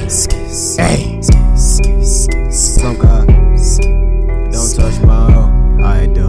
Hey, Slump God, don't touch my hoe. I do.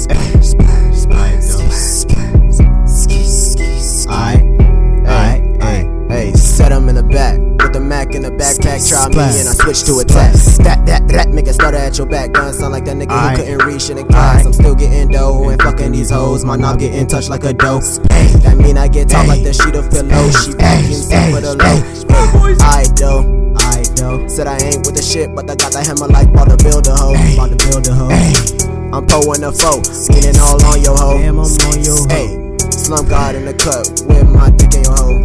Hey, set him in the back with the Mac in the backpack. Try me and I switch to attack. That make it stutter at your back. Gun sound like that nigga who couldn't reach in the class. I'm still getting dough and fucking these hoes. My knob getting touched like a dough. That mean I get top like the sheet of pillow. She fucking stuck with a low. I do. Said I ain't with the shit, but I got the hammer like about to build a hoe. I'm pulling the foe, meaning all on your hoe. Hey, Slump God in the cut with my dick in your hoe.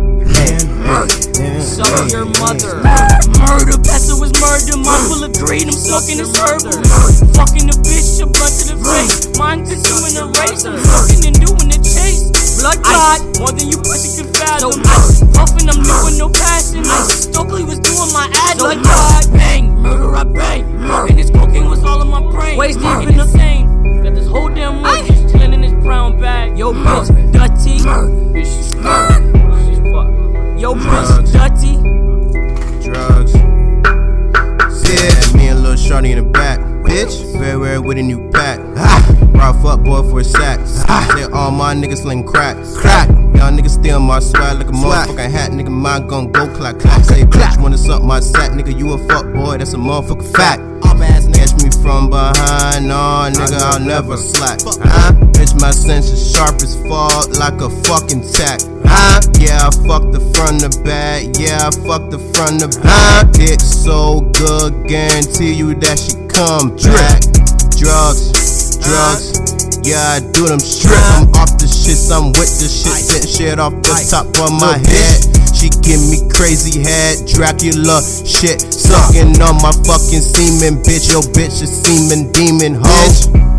Suck your mother. Murder, Pastor was murder. Mind full of greed, I'm smoking this herbal. Fucking a bitch, a blunt to the face. Mind consuming a race, I'm fucking and doing the chase. Blood clot, more than you pussy can fathom. Puffin', I'm doing no passion. Stokely was doing my ad. Blood clot, bang, murder, I bang. And this cocaine was all in my brain. Waist deep in the same. Got this whole damn world just chillin' in this brown bag. Yo, bitch, dirty. Bitch, she's fucked. Yo, bitch, dirty. Drugs. Yeah, me and Lil Shorty in the back. Bitch, very with a new pack. Raw fuck boy for a sack. Say all my niggas sling crack. Y'all niggas steal my swag like a motherfucking hat. Nigga, mine gon' go clack. Say bitch, wanna suck my sack. Nigga, you a fuck boy, that's a motherfucking fact. Catch me from behind, nah, nigga, I'll never slack. Bitch, my sense is sharp as fuck, like a fucking tack. Yeah, I fuck the front of back. Yeah, I fuck the front of back. Dick so good, guarantee you that she come back. Drugs, yeah, I do them straight. I'm off the shit, I'm with the shit, getting shit off the top of my head. She give me crazy head, Dracula shit, sucking on my fucking semen, bitch. Yo, bitch, a semen demon, hoe.